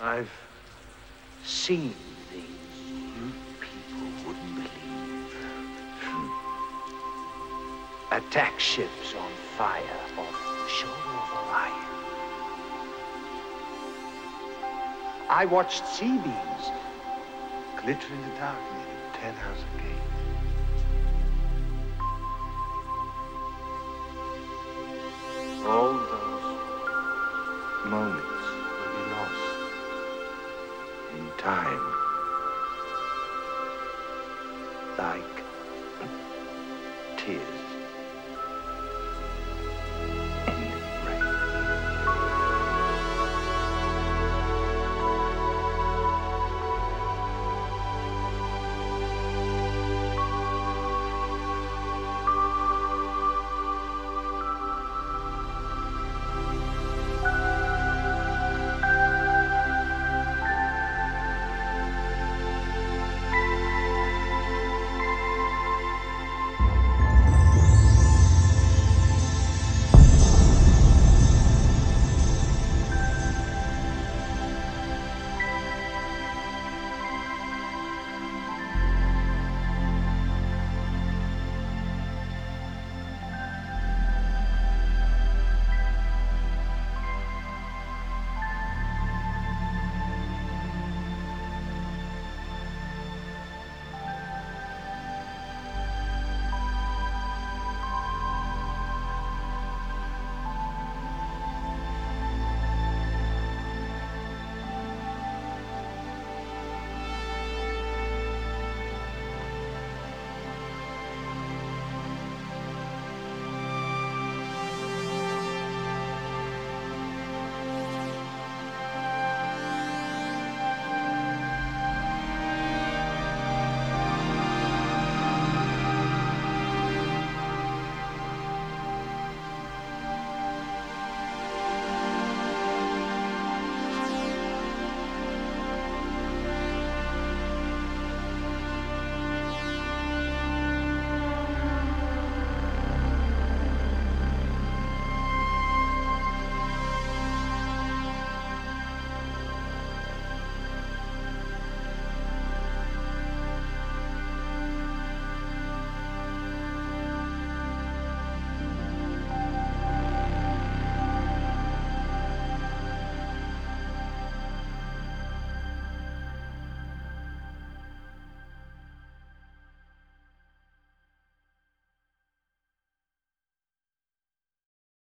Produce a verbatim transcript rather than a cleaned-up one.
I've seen things you people wouldn't believe. Attack ships on fire off the shoulder of Orion. I watched C-beams glitter in the dark near the Tannhauser Gate. All those moments will be lost in time.